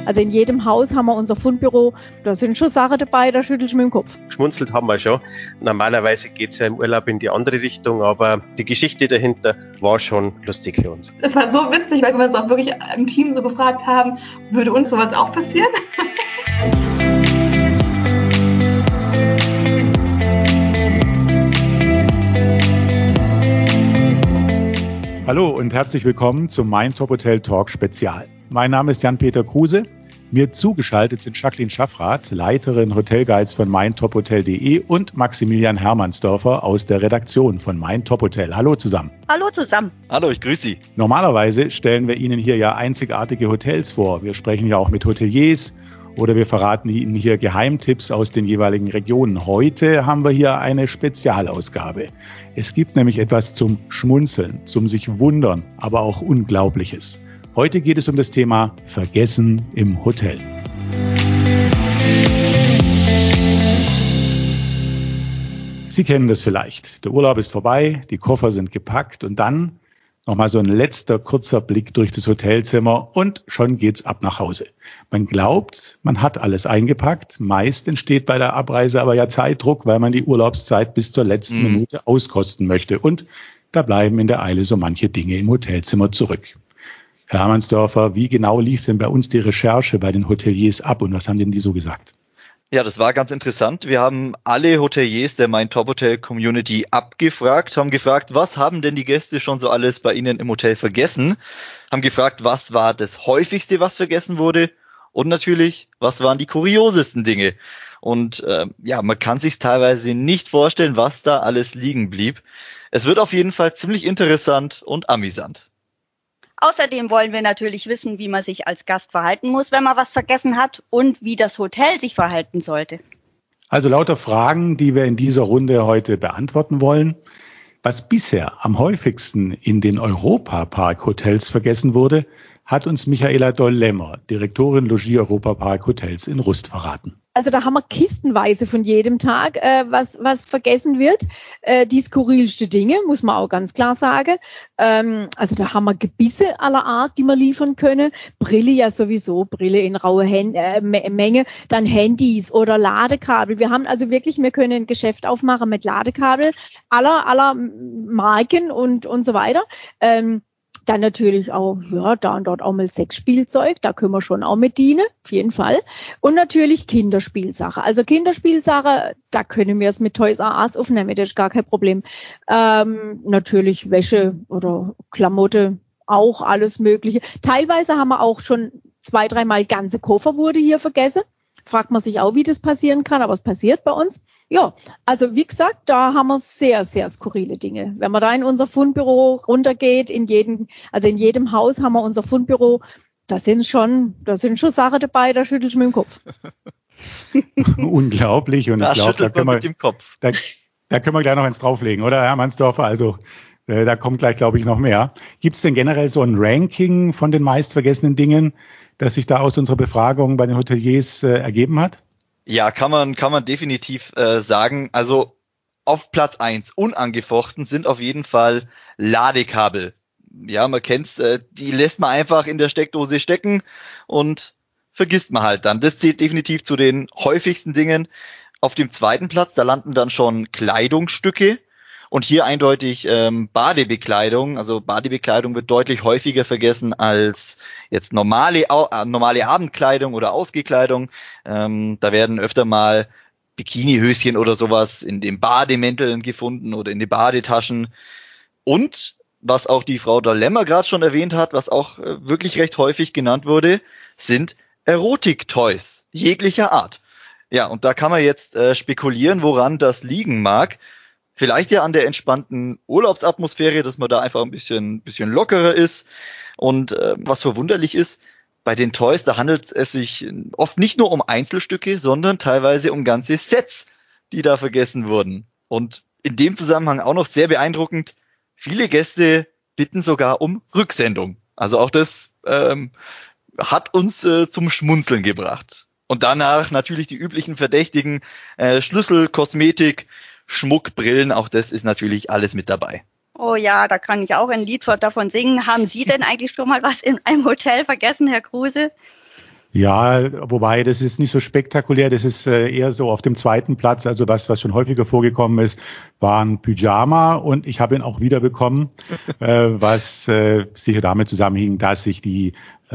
Also in jedem Haus haben wir unser Fundbüro. Da sind schon Sachen dabei, da schüttel ich mir den Kopf. Geschmunzelt haben wir schon. Normalerweise geht es ja im Urlaub in die andere Richtung, aber die Geschichte dahinter war schon lustig für uns. Es war so witzig, weil wir uns auch wirklich im Team so gefragt haben, würde uns sowas auch passieren? Hallo und herzlich willkommen zum Mein Top Hotel Talk Spezial. Mein Name ist Jan-Peter Kruse. Mir zugeschaltet sind Jacqueline Schaffrath, Leiterin Hotelguides von meintophotel.de und Maximilian Hermannsdorfer aus der Redaktion von Mein Top Hotel. Hallo zusammen. Hallo zusammen. Hallo, ich grüße Sie. Normalerweise stellen wir Ihnen hier ja einzigartige Hotels vor. Wir sprechen ja auch mit Hoteliers oder wir verraten Ihnen hier Geheimtipps aus den jeweiligen Regionen. Heute haben wir hier eine Spezialausgabe. Es gibt nämlich etwas zum Schmunzeln, zum sich wundern, aber auch Unglaubliches. Heute geht es um das Thema Vergessen im Hotel. Sie kennen das vielleicht. Der Urlaub ist vorbei, die Koffer sind gepackt und dann nochmal so ein letzter kurzer Blick durch das Hotelzimmer und schon geht's ab nach Hause. Man glaubt, man hat alles eingepackt. Meist entsteht bei der Abreise aber ja Zeitdruck, weil man die Urlaubszeit bis zur letzten Minute auskosten möchte. Und da bleiben in der Eile so manche Dinge im Hotelzimmer zurück. Herr Hermannsdorfer, wie genau lief denn bei uns die Recherche bei den Hoteliers ab und was haben denn die so gesagt? Ja, das war ganz interessant. Wir haben alle Hoteliers der Mein Top Hotel Community abgefragt, haben gefragt, was haben denn die Gäste schon so alles bei Ihnen im Hotel vergessen? Haben gefragt, was war das häufigste, was vergessen wurde? Und natürlich, was waren die kuriosesten Dinge? Und man kann sich teilweise nicht vorstellen, was da alles liegen blieb. Es wird auf jeden Fall ziemlich interessant und amüsant. Außerdem wollen wir natürlich wissen, wie man sich als Gast verhalten muss, wenn man was vergessen hat und wie das Hotel sich verhalten sollte. Also lauter Fragen, die wir in dieser Runde heute beantworten wollen. Was bisher am häufigsten in den Europa-Park-Hotels vergessen wurde, hat uns Michaela Doll-Lemmer, Direktorin Logis Europa-Park Hotels in Rust, verraten. Also da haben wir kistenweise von jedem Tag, was vergessen wird. Die skurrilste Dinge, muss man auch ganz klar sagen. Also da haben wir Gebisse aller Art, die wir liefern können. Brille ja sowieso, Brille in raue Menge. Dann Handys oder Ladekabel. Wir haben also wirklich, wir können ein Geschäft aufmachen mit Ladekabel aller Marken und so weiter. Dann natürlich auch, da und dort auch mal Sexspielzeug, da können wir schon auch mit dienen, auf jeden Fall. Und natürlich Kinderspielsache. Also Kinderspielsache, da können wir es mit Toys R Us aufnehmen, das ist gar kein Problem. Natürlich Wäsche oder Klamotte, auch alles Mögliche. Teilweise haben wir auch schon 2-3 Mal ganze Koffer wurde hier vergessen. Fragt man sich auch, wie das passieren kann, aber es passiert bei uns. Ja, also wie gesagt, da haben wir sehr, sehr skurrile Dinge. Wenn man da in unser Fundbüro runtergeht, in jedem Haus haben wir unser Fundbüro, da sind schon Sachen dabei, da schüttel ich mir den Kopf. Unglaublich. Und ich glaube, da können wir gleich noch eins drauflegen, oder Herr Hermannsdorfer? Also da kommt gleich, glaube ich, noch mehr. Gibt es denn generell so ein Ranking von den meistvergessenen Dingen, das sich da aus unserer Befragung bei den Hoteliers ergeben hat? Ja, kann man definitiv sagen. Also auf Platz 1 unangefochten sind auf jeden Fall Ladekabel. Ja, man kennt's, die lässt man einfach in der Steckdose stecken und vergisst man halt dann. Das zählt definitiv zu den häufigsten Dingen. Auf dem zweiten Platz, da landen dann schon Kleidungsstücke. Und hier eindeutig Badebekleidung. Also Badebekleidung wird deutlich häufiger vergessen als jetzt normale Abendkleidung oder Ausgehkleidung. Da werden öfter mal Bikinihöschen oder sowas in den Bademänteln gefunden oder in den Badetaschen. Und was auch die Frau Doll-Lemmer gerade schon erwähnt hat, was auch wirklich recht häufig genannt wurde, sind Erotik-Toys jeglicher Art. Ja, und da kann man jetzt spekulieren, woran das liegen mag. Vielleicht ja an der entspannten Urlaubsatmosphäre, dass man da einfach ein bisschen lockerer ist. Und was verwunderlich ist, bei den Toys, da handelt es sich oft nicht nur um Einzelstücke, sondern teilweise um ganze Sets, die da vergessen wurden. Und in dem Zusammenhang auch noch sehr beeindruckend, viele Gäste bitten sogar um Rücksendung. Also auch das hat uns zum Schmunzeln gebracht. Und danach natürlich die üblichen Verdächtigen, Schlüssel, Kosmetik, Schmuck, Brillen, auch das ist natürlich alles mit dabei. Oh ja, da kann ich auch ein Lied davon singen. Haben Sie denn eigentlich schon mal was in einem Hotel vergessen, Herr Kruse? Ja, wobei das ist nicht so spektakulär, das ist eher so auf dem zweiten Platz. Also was schon häufiger vorgekommen ist, war ein Pyjama und ich habe ihn auch wieder bekommen, was sicher damit zusammenhing, dass sich die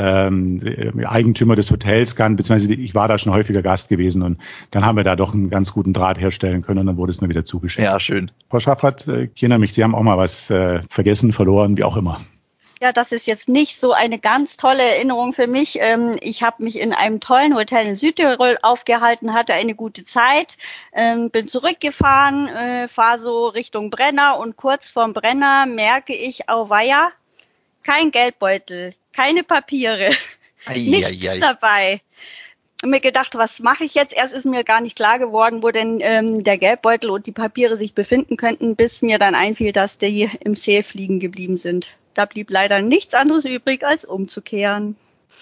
Eigentümer des Hotels beziehungsweise ich war da schon häufiger Gast gewesen und dann haben wir da doch einen ganz guten Draht herstellen können und dann wurde es mir wieder zugeschickt. Ja, schön. Frau Schaffrath, ich erinnere mich, Sie haben auch mal was vergessen, verloren, wie auch immer. Ja, das ist jetzt nicht so eine ganz tolle Erinnerung für mich. Ich habe mich in einem tollen Hotel in Südtirol aufgehalten, hatte eine gute Zeit, bin zurückgefahren, fahre so Richtung Brenner und kurz vorm Brenner merke ich, auweia, kein Geldbeutel, keine Papiere, nichts dabei. Ich habe mir gedacht, was mache ich jetzt? Erst ist mir gar nicht klar geworden, wo denn der Geldbeutel und die Papiere sich befinden könnten, bis mir dann einfiel, dass die im See liegen geblieben sind. Da blieb leider nichts anderes übrig, als umzukehren.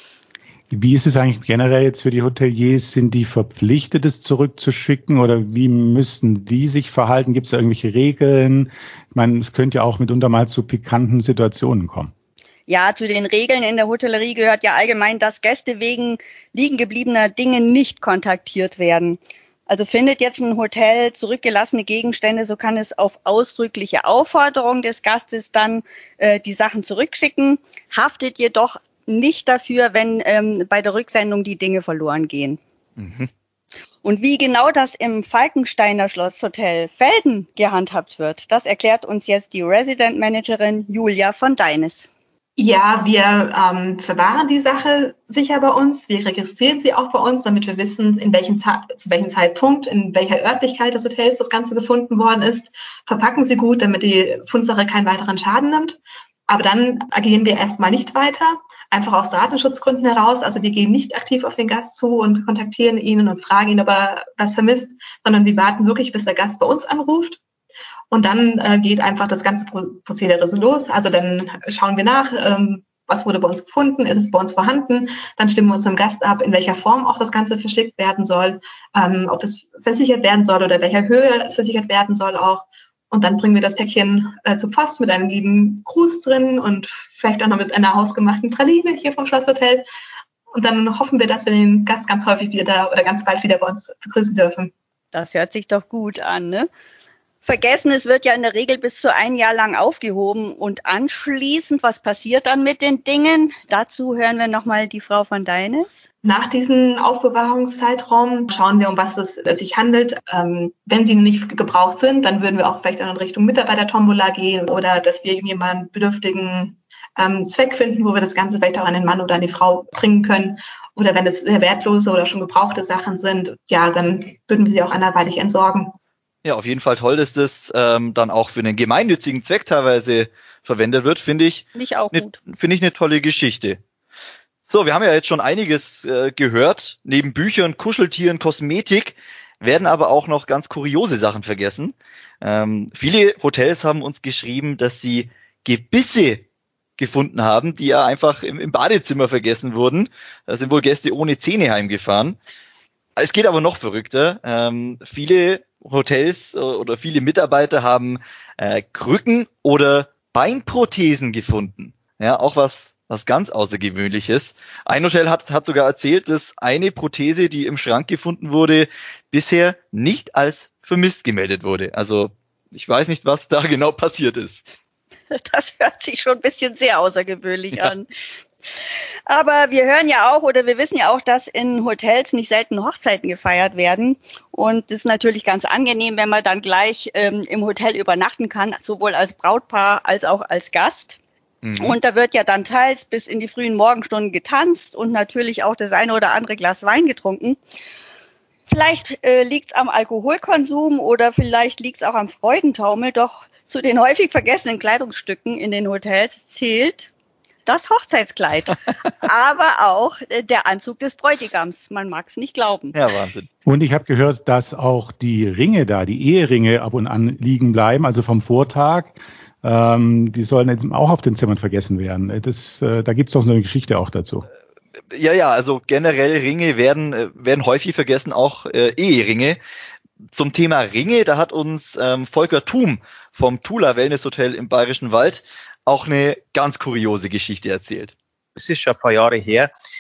Wie ist es eigentlich generell jetzt für die Hoteliers? Sind die verpflichtet, es zurückzuschicken oder wie müssen die sich verhalten? Gibt es da irgendwelche Regeln? Ich meine, es könnte ja auch mitunter mal zu pikanten Situationen kommen. Ja, zu den Regeln in der Hotellerie gehört ja allgemein, dass Gäste wegen liegen gebliebener Dinge nicht kontaktiert werden. Also findet jetzt ein Hotel zurückgelassene Gegenstände, so kann es auf ausdrückliche Aufforderung des Gastes dann die Sachen zurückschicken, haftet jedoch nicht dafür, wenn bei der Rücksendung die Dinge verloren gehen. Mhm. Und wie genau das im Falkensteiner Schlosshotel Velden gehandhabt wird, das erklärt uns jetzt die Resident Managerin Julia von Deines. Ja, wir verwahren die Sache sicher bei uns. Wir registrieren sie auch bei uns, damit wir wissen, zu welchem Zeitpunkt, in welcher Örtlichkeit des Hotels das Ganze gefunden worden ist. Verpacken sie gut, damit die Fundsache keinen weiteren Schaden nimmt. Aber dann agieren wir erstmal nicht weiter, einfach aus Datenschutzgründen heraus. Also wir gehen nicht aktiv auf den Gast zu und kontaktieren ihn und fragen ihn, ob er was vermisst, sondern wir warten wirklich, bis der Gast bei uns anruft. Und dann geht einfach das ganze Prozedere so los. Also dann schauen wir nach, was wurde bei uns gefunden, ist es bei uns vorhanden. Dann stimmen wir uns mit dem Gast ab, in welcher Form auch das Ganze verschickt werden soll, ob es versichert werden soll oder welcher Höhe es versichert werden soll auch. Und dann bringen wir das Päckchen zur Post mit einem lieben Gruß drin und vielleicht auch noch mit einer hausgemachten Praline hier vom Schlosshotel. Und dann hoffen wir, dass wir den Gast ganz häufig wieder oder ganz bald wieder bei uns begrüßen dürfen. Das hört sich doch gut an, ne? Vergessen, es wird ja in der Regel bis zu 1 Jahr lang aufgehoben und anschließend, was passiert dann mit den Dingen? Dazu hören wir nochmal die Frau von Deines. Nach diesem Aufbewahrungszeitraum schauen wir, um was es sich handelt. Wenn sie nicht gebraucht sind, dann würden wir auch vielleicht in Richtung Mitarbeiter-Tombola gehen oder dass wir jemanden bedürftigen Zweck finden, wo wir das Ganze vielleicht auch an den Mann oder an die Frau bringen können. Oder wenn es sehr wertlose oder schon gebrauchte Sachen sind, ja, dann würden wir sie auch anderweitig entsorgen. Ja, auf jeden Fall toll, dass das dann auch für einen gemeinnützigen Zweck teilweise verwendet wird, finde ich. Finde ich eine tolle Geschichte. So, wir haben ja jetzt schon einiges gehört. Neben Büchern, Kuscheltieren, Kosmetik werden aber auch noch ganz kuriose Sachen vergessen. Viele Hotels haben uns geschrieben, dass sie Gebisse gefunden haben, die ja einfach im Badezimmer vergessen wurden. Da sind wohl Gäste ohne Zähne heimgefahren. Es geht aber noch verrückter. Viele Hotels oder viele Mitarbeiter haben Krücken oder Beinprothesen gefunden. Ja, auch was ganz Außergewöhnliches. Ein Hotel hat sogar erzählt, dass eine Prothese, die im Schrank gefunden wurde, bisher nicht als vermisst gemeldet wurde. Also ich weiß nicht, was da genau passiert ist. Das hört sich schon ein bisschen sehr außergewöhnlich an. Aber wir hören ja auch oder wir wissen ja auch, dass in Hotels nicht selten Hochzeiten gefeiert werden. Und das ist natürlich ganz angenehm, wenn man dann gleich im Hotel übernachten kann, sowohl als Brautpaar als auch als Gast. Mhm. Und da wird ja dann teils bis in die frühen Morgenstunden getanzt und natürlich auch das eine oder andere Glas Wein getrunken. Vielleicht liegt es am Alkoholkonsum oder vielleicht liegt es auch am Freudentaumel, doch zu den häufig vergessenen Kleidungsstücken in den Hotels zählt das Hochzeitskleid, aber auch der Anzug des Bräutigams. Man mag es nicht glauben. Ja, Wahnsinn. Und ich habe gehört, dass auch die Ringe die Eheringe ab und an liegen bleiben, also vom Vortag. Die sollen jetzt auch auf den Zimmern vergessen werden. Da gibt es doch so eine Geschichte auch dazu. Ja, also generell Ringe werden häufig vergessen, auch Eheringe. Zum Thema Ringe, da hat uns Volker Thum vom Tula Wellness Hotel im Bayerischen Wald auch eine ganz kuriose Geschichte erzählt. Es ist schon ein paar Jahre her.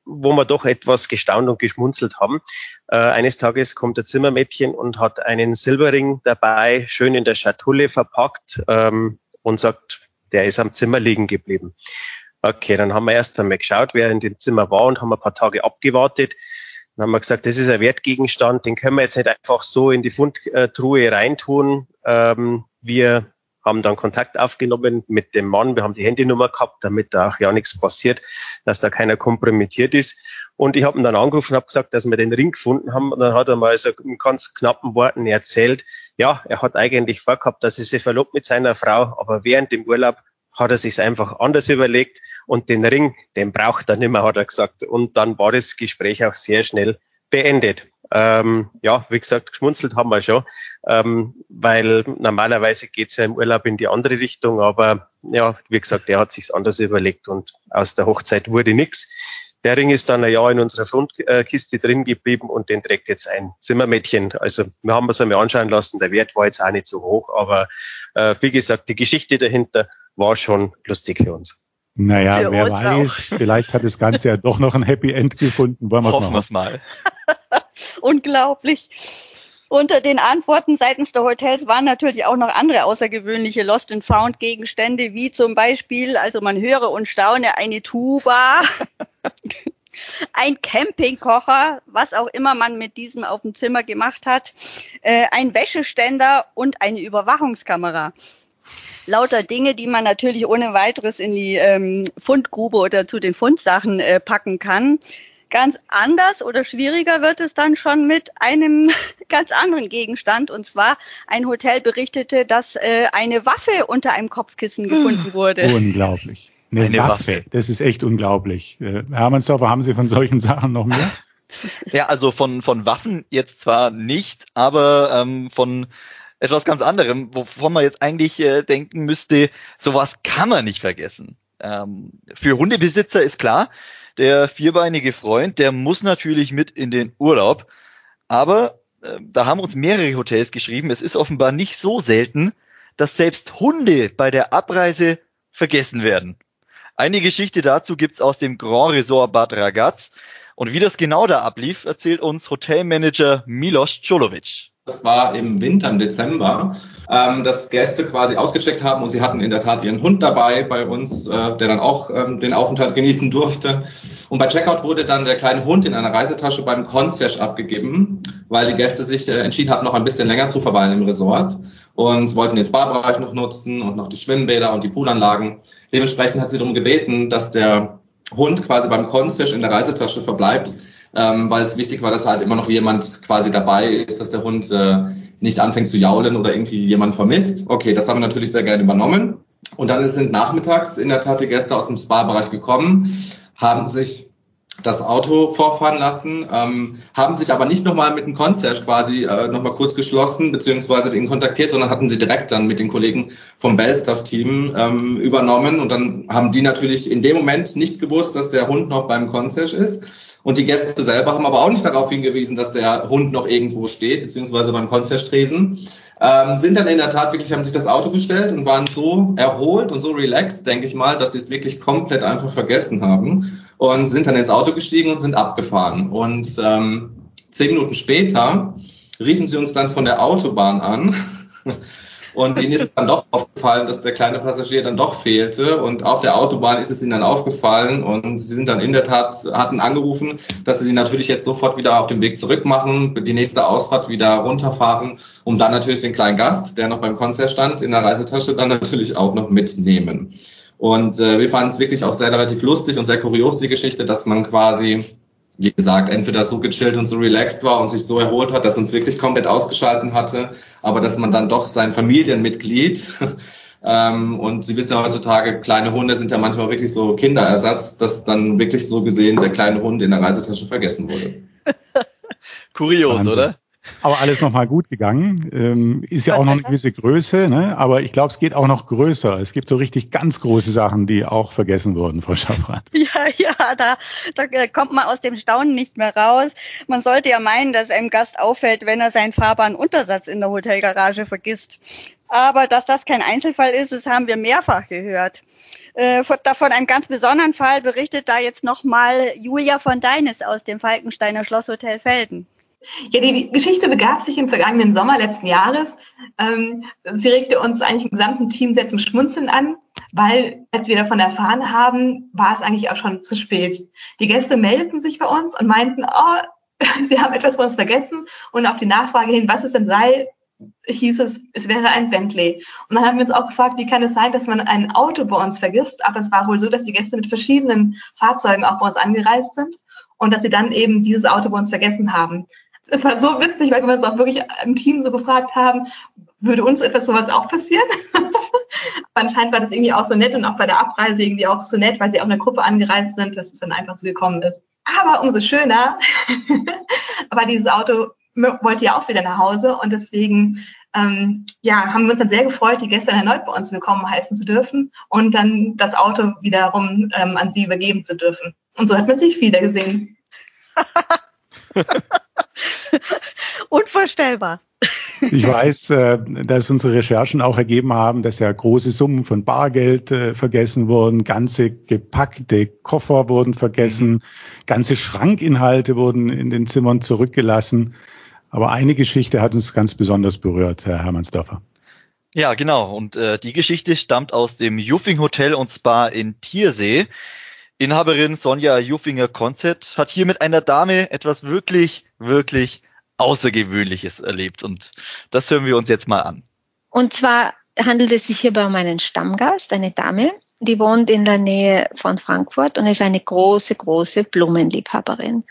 wo wir doch etwas gestaunt und geschmunzelt haben. Eines Tages kommt ein Zimmermädchen und hat einen Silberring dabei, schön in der Schatulle verpackt, und sagt, der ist am Zimmer liegen geblieben. Okay, dann haben wir erst einmal geschaut, wer in dem Zimmer war, und haben ein paar Tage abgewartet. Dann haben wir gesagt, das ist ein Wertgegenstand, den können wir jetzt nicht einfach so in die Fundtruhe reintun. Wir haben dann Kontakt aufgenommen mit dem Mann, wir haben die Handynummer gehabt, damit da auch ja nichts passiert, dass da keiner kompromittiert ist. Und ich habe ihn dann angerufen und habe gesagt, dass wir den Ring gefunden haben. Und dann hat er mal so in ganz knappen Worten erzählt, ja, er hat eigentlich vorgehabt, dass er sich verlobt mit seiner Frau, aber während dem Urlaub hat er sich einfach anders überlegt und den Ring, den braucht er nicht mehr, hat er gesagt. Und dann war das Gespräch auch sehr schnell beendet. Ja, wie gesagt, geschmunzelt haben wir schon, weil normalerweise geht's ja im Urlaub in die andere Richtung, aber ja, wie gesagt, er hat sich's anders überlegt und aus der Hochzeit wurde nichts. Der Ring ist dann ein Jahr in unserer Fundkiste drin geblieben und den trägt jetzt ein Zimmermädchen. Also wir haben es einmal anschauen lassen, der Wert war jetzt auch nicht so hoch, aber wie gesagt, die Geschichte dahinter war schon lustig für uns. Naja, Für wer uns weiß, vielleicht hat das Ganze ja doch noch ein Happy End gefunden. Hoffen wir es mal. Unglaublich. Unter den Antworten seitens der Hotels waren natürlich auch noch andere außergewöhnliche Lost and Found Gegenstände, wie zum Beispiel, also man höre und staune, eine Tuba, ein Campingkocher, was auch immer man mit diesem auf dem Zimmer gemacht hat, ein Wäscheständer und eine Überwachungskamera. Lauter Dinge, die man natürlich ohne weiteres in die Fundgrube oder zu den Fundsachen packen kann. Ganz anders oder schwieriger wird es dann schon mit einem ganz anderen Gegenstand. Und zwar ein Hotel berichtete, dass eine Waffe unter einem Kopfkissen gefunden wurde. Unglaublich. Eine Waffe. Das ist echt unglaublich. Herr Hermannsdorfer, haben Sie von solchen Sachen noch mehr? Ja, also von Waffen jetzt zwar nicht, aber von etwas ganz anderem, wovon man jetzt eigentlich denken müsste, sowas kann man nicht vergessen. Für Hundebesitzer ist klar, der vierbeinige Freund, der muss natürlich mit in den Urlaub. Aber da haben uns mehrere Hotels geschrieben, es ist offenbar nicht so selten, dass selbst Hunde bei der Abreise vergessen werden. Eine Geschichte dazu gibt's aus dem Grand Resort Bad Ragaz. Und wie das genau da ablief, erzählt uns Hotelmanager Milos Čolović. Das war im Winter, im Dezember, dass Gäste quasi ausgecheckt haben und sie hatten in der Tat ihren Hund dabei bei uns, der dann auch den Aufenthalt genießen durfte. Und bei Checkout wurde dann der kleine Hund in einer Reisetasche beim Concierge abgegeben, weil die Gäste sich entschieden hatten, noch ein bisschen länger zu verweilen im Resort und wollten den Spa-Bereich noch nutzen und noch die Schwimmbäder und die Poolanlagen. Dementsprechend hat sie darum gebeten, dass der Hund quasi beim Concierge in der Reisetasche verbleibt, weil es wichtig war, dass halt immer noch jemand quasi dabei ist, dass der Hund nicht anfängt zu jaulen oder irgendwie jemand vermisst. Okay, das haben wir natürlich sehr gerne übernommen. Und dann sind nachmittags in der Tat die Gäste aus dem Spa-Bereich gekommen, haben sich das Auto vorfahren lassen, haben sich aber nicht nochmal mit dem Concierge quasi nochmal kurz geschlossen, beziehungsweise ihn kontaktiert, sondern hatten sie direkt dann mit den Kollegen vom Bellstaff-Team übernommen. Und dann haben die natürlich in dem Moment nicht gewusst, dass der Hund noch beim Concierge ist. Und die Gäste selber haben aber auch nicht darauf hingewiesen, dass der Hund noch irgendwo steht, beziehungsweise beim Concierge-Tresen. Sind dann in der Tat wirklich, haben sich das Auto gestellt und waren so erholt und so relaxed, denke ich mal, dass sie es wirklich komplett einfach vergessen haben und sind dann ins Auto gestiegen und sind abgefahren. Und 10 Minuten später riefen sie uns dann von der Autobahn an. Und ihnen ist dann doch aufgefallen, dass der kleine Passagier dann doch fehlte. Und auf der Autobahn ist es ihnen dann aufgefallen. Und sie sind dann in der Tat, hatten angerufen, dass sie sich natürlich jetzt sofort wieder auf den Weg zurück machen, die nächste Ausfahrt wieder runterfahren, um dann natürlich den kleinen Gast, der noch beim Concierge stand, in der Reisetasche dann natürlich auch noch mitnehmen. Und wir fanden es wirklich auch sehr relativ lustig und sehr kurios, die Geschichte, dass man quasi, wie gesagt, entweder so gechillt und so relaxed war und sich so erholt hat, dass uns wirklich komplett ausgeschalten hatte, aber dass man dann doch sein Familienmitglied, und Sie wissen ja heutzutage, kleine Hunde sind ja manchmal wirklich so Kinderersatz, dass dann wirklich so gesehen der kleine Hund in der Reisetasche vergessen wurde. Kurios, Wahnsinn. oder? Aber alles nochmal gut gegangen. Ist ja auch noch eine gewisse Größe, ne? Aber ich glaube, es geht auch noch größer. Es gibt so richtig ganz große Sachen, die auch vergessen wurden, Frau Schaffrath. Ja, da kommt man aus dem Staunen nicht mehr raus. Man sollte ja meinen, dass einem Gast auffällt, wenn er seinen fahrbaren Untersatz in der Hotelgarage vergisst. Aber dass das kein Einzelfall ist, das haben wir mehrfach gehört. Von einem ganz besonderen Fall berichtet da jetzt nochmal Julia von Deines aus dem Falkensteiner Schlosshotel Velden. Ja, die Geschichte begab sich im vergangenen Sommer letzten Jahres. Sie regte uns eigentlich im gesamten Team sehr zum Schmunzeln an, weil, als wir davon erfahren haben, war es eigentlich auch schon zu spät. Die Gäste meldeten sich bei uns und meinten, sie haben etwas bei uns vergessen. Und auf die Nachfrage hin, was es denn sei, hieß es wäre ein Bentley. Und dann haben wir uns auch gefragt, wie kann es sein, dass man ein Auto bei uns vergisst? Aber es war wohl so, dass die Gäste mit verschiedenen Fahrzeugen auch bei uns angereist sind und dass sie dann eben dieses Auto bei uns vergessen haben. Es war so witzig, weil wir uns auch wirklich im Team so gefragt haben, würde uns sowas auch passieren? Aber anscheinend war das irgendwie auch so nett und auch bei der Abreise irgendwie auch so nett, weil sie auch in einer Gruppe angereist sind, dass es dann einfach so gekommen ist. Aber umso schöner, aber dieses Auto wollte ja auch wieder nach Hause und deswegen haben wir uns dann sehr gefreut, die Gäste erneut bei uns willkommen heißen zu dürfen und dann das Auto wiederum an sie übergeben zu dürfen. Und so hat man sich wieder gesehen. Unvorstellbar. Ich weiß, dass unsere Recherchen auch ergeben haben, dass ja große Summen von Bargeld vergessen wurden, ganze gepackte Koffer wurden vergessen, ganze Schrankinhalte wurden in den Zimmern zurückgelassen. Aber eine Geschichte hat uns ganz besonders berührt, Herr Hermannsdorfer. Ja, genau. Und die Geschichte stammt aus dem Juffing Hotel und Spa in Thiersee. Inhaberin Sonja Juffinger-Konzett hat hier mit einer Dame etwas wirklich, wirklich Außergewöhnliches erlebt. Und das hören wir uns jetzt mal an. Und zwar handelt es sich hierbei um einen Stammgast, eine Dame, die wohnt in der Nähe von Frankfurt und ist eine große, große Blumenliebhaberin.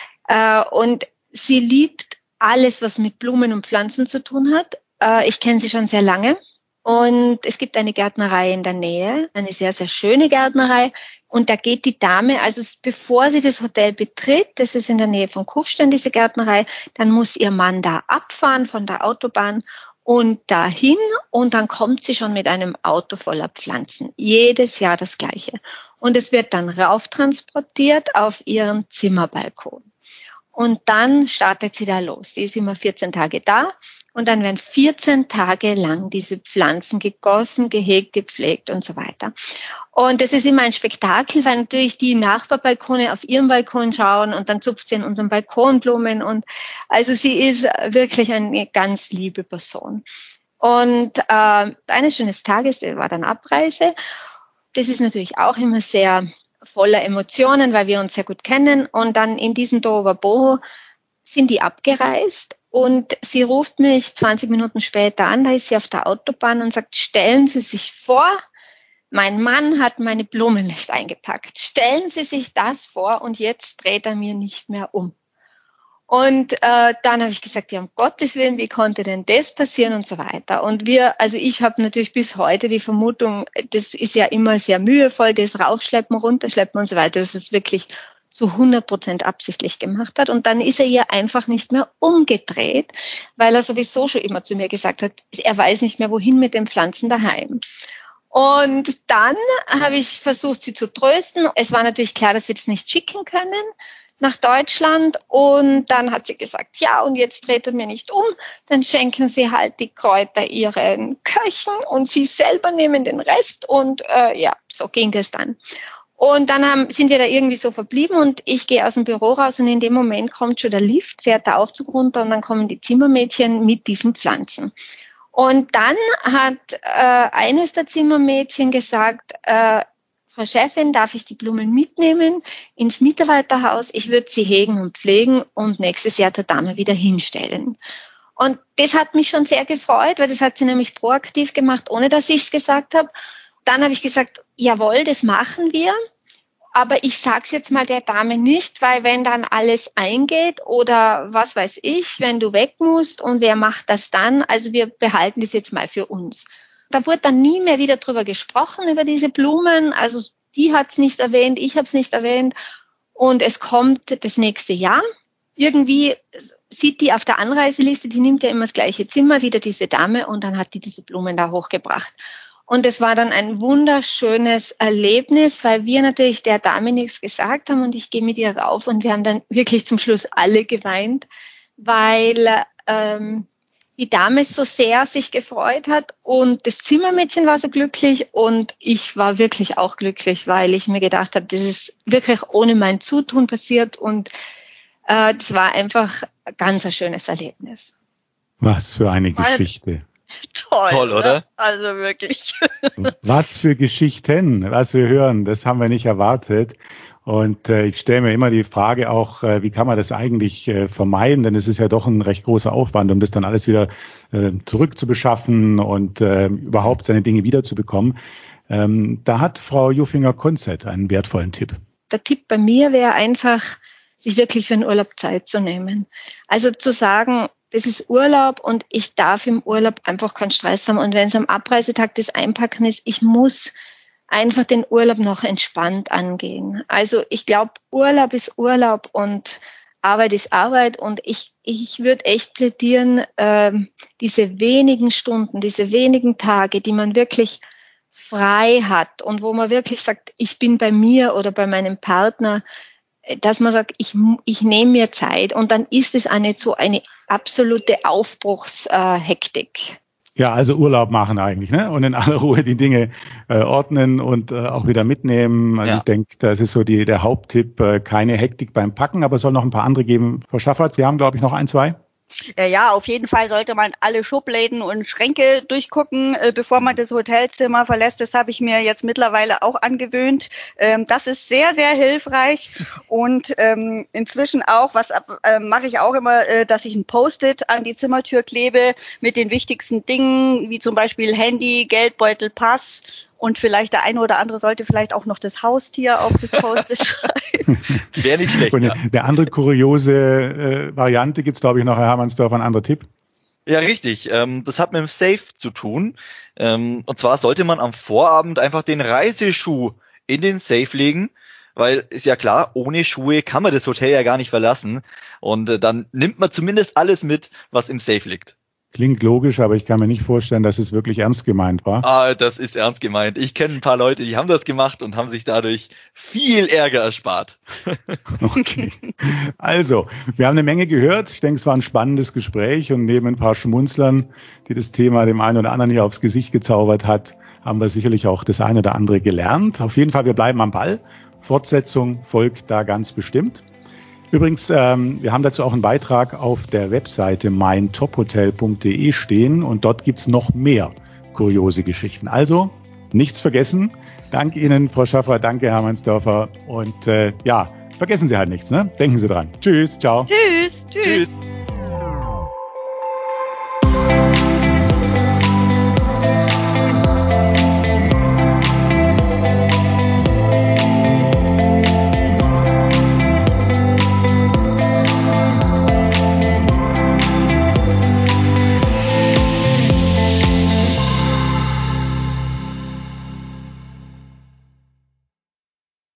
Und sie liebt alles, was mit Blumen und Pflanzen zu tun hat. Ich kenne sie schon sehr lange. Und es gibt eine Gärtnerei in der Nähe, eine sehr, sehr schöne Gärtnerei. Und da geht die Dame, also bevor sie das Hotel betritt, das ist in der Nähe von Kufstein, diese Gärtnerei, dann muss ihr Mann da abfahren von der Autobahn und dahin und dann kommt sie schon mit einem Auto voller Pflanzen. Jedes Jahr das Gleiche. Und es wird dann rauftransportiert auf ihren Zimmerbalkon. Und dann startet sie da los. Sie ist immer 14 Tage da. Und dann werden 14 Tage lang diese Pflanzen gegossen, gehegt, gepflegt und so weiter. Und das ist immer ein Spektakel, weil natürlich die Nachbarbalkone auf ihren Balkon schauen und dann zupft sie in unseren Balkonblumen. Und also sie ist wirklich eine ganz liebe Person. Und eines schönen Tages, das war dann Abreise. Das ist natürlich auch immer sehr voller Emotionen, weil wir uns sehr gut kennen. Und dann in diesem Tohuwabohu sind die abgereist. Und sie ruft mich 20 Minuten später an, da ist sie auf der Autobahn und sagt, stellen Sie sich vor, mein Mann hat meine Blumen nicht eingepackt. Stellen Sie sich das vor und jetzt dreht er mir nicht mehr um. Und dann habe ich gesagt, ja, um Gottes Willen, wie konnte denn das passieren und so weiter. Und ich habe natürlich bis heute die Vermutung, das ist ja immer sehr mühevoll, das Raufschleppen, Runterschleppen und so weiter, das ist wirklich zu 100% absichtlich gemacht hat. Und dann ist er ihr einfach nicht mehr umgedreht, weil er sowieso schon immer zu mir gesagt hat, er weiß nicht mehr, wohin mit den Pflanzen daheim. Und dann habe ich versucht, sie zu trösten. Es war natürlich klar, dass wir das nicht schicken können nach Deutschland. Und dann hat sie gesagt, ja, und jetzt dreht er mir nicht um. Dann schenken sie halt die Kräuter ihren Köchen und sie selber nehmen den Rest. Und so ging das dann. Und dann sind wir da irgendwie so verblieben und ich gehe aus dem Büro raus und in dem Moment kommt schon der Lift, fährt der Aufzug runter und dann kommen die Zimmermädchen mit diesen Pflanzen. Und dann hat eines der Zimmermädchen gesagt, Frau Chefin, darf ich die Blumen mitnehmen ins Mitarbeiterhaus? Ich würde sie hegen und pflegen und nächstes Jahr der Dame wieder hinstellen. Und das hat mich schon sehr gefreut, weil das hat sie nämlich proaktiv gemacht, ohne dass ich es gesagt habe. Dann habe ich gesagt, jawohl, das machen wir, aber ich sage es jetzt mal der Dame nicht, weil wenn dann alles eingeht oder was weiß ich, wenn du weg musst und wer macht das dann, also wir behalten das jetzt mal für uns. Da wurde dann nie mehr wieder drüber gesprochen, über diese Blumen, also die hat es nicht erwähnt, ich habe es nicht erwähnt und es kommt das nächste Jahr. Irgendwie sieht die auf der Anreiseliste, die nimmt ja immer das gleiche Zimmer, wieder diese Dame und dann hat die diese Blumen da hochgebracht. Und es war dann ein wunderschönes Erlebnis, weil wir natürlich der Dame nichts gesagt haben und ich gehe mit ihr rauf und wir haben dann wirklich zum Schluss alle geweint, weil die Dame so sehr sich gefreut hat und das Zimmermädchen war so glücklich und ich war wirklich auch glücklich, weil ich mir gedacht habe, das ist wirklich ohne mein Zutun passiert und das war einfach ganz ein schönes Erlebnis. Was für eine Geschichte. Toll, oder? Also wirklich. Was für Geschichten, was wir hören, das haben wir nicht erwartet. Und ich stelle mir immer die Frage auch, wie kann man das eigentlich vermeiden? Denn es ist ja doch ein recht großer Aufwand, um das dann alles wieder zurückzubeschaffen und überhaupt seine Dinge wiederzubekommen. Da hat Frau Juffinger-Konzett einen wertvollen Tipp. Der Tipp bei mir wäre einfach, sich wirklich für einen Urlaub Zeit zu nehmen. Also zu sagen, das ist Urlaub und ich darf im Urlaub einfach keinen Stress haben. Und wenn es am Abreisetag das Einpacken ist, ich muss einfach den Urlaub noch entspannt angehen. Also ich glaube, Urlaub ist Urlaub und Arbeit ist Arbeit und ich würde echt plädieren, diese wenigen Stunden, diese wenigen Tage, die man wirklich frei hat und wo man wirklich sagt, ich bin bei mir oder bei meinem Partner, dass man sagt, ich nehme mir Zeit und dann ist es eine absolute Aufbruchshektik. Ja, also Urlaub machen eigentlich, ne? Und in aller Ruhe die Dinge ordnen und auch wieder mitnehmen. Also Ich denke, das ist so der Haupttipp, keine Hektik beim Packen, aber es soll noch ein paar andere geben. Frau Schaffert, Sie haben, glaube ich, noch 1, 2? Ja, auf jeden Fall sollte man alle Schubläden und Schränke durchgucken, bevor man das Hotelzimmer verlässt. Das habe ich mir jetzt mittlerweile auch angewöhnt. Das ist sehr, sehr hilfreich. Und inzwischen auch, mache ich auch immer, dass ich ein Post-it an die Zimmertür klebe mit den wichtigsten Dingen, wie zum Beispiel Handy, Geldbeutel, Pass. Und vielleicht der eine oder andere sollte vielleicht auch noch das Haustier auf das Post-it schreiben. Wäre nicht schlecht. Und der andere kuriose Variante gibt's, glaube ich, noch, Herr Hermannsdorfer, ein anderer Tipp. Ja, richtig. Das hat mit dem Safe zu tun. Und zwar sollte man am Vorabend einfach den Reiseschuh in den Safe legen, weil ist ja klar, ohne Schuhe kann man das Hotel ja gar nicht verlassen. Und dann nimmt man zumindest alles mit, was im Safe liegt. Klingt logisch, aber ich kann mir nicht vorstellen, dass es wirklich ernst gemeint war. Ah, das ist ernst gemeint. Ich kenne ein paar Leute, die haben das gemacht und haben sich dadurch viel Ärger erspart. Okay. Also, wir haben eine Menge gehört. Ich denke, es war ein spannendes Gespräch und neben ein paar Schmunzlern, die das Thema dem einen oder anderen hier aufs Gesicht gezaubert hat, haben wir sicherlich auch das eine oder andere gelernt. Auf jeden Fall, wir bleiben am Ball. Fortsetzung folgt da ganz bestimmt. Übrigens, wir haben dazu auch einen Beitrag auf der Webseite meintophotel.de stehen und dort gibt's noch mehr kuriose Geschichten. Also, nichts vergessen. Danke Ihnen, Frau Schaffrath, danke Herr Hermannsdorfer und vergessen Sie halt nichts, ne? Denken Sie dran. Tschüss, ciao. Tschüss.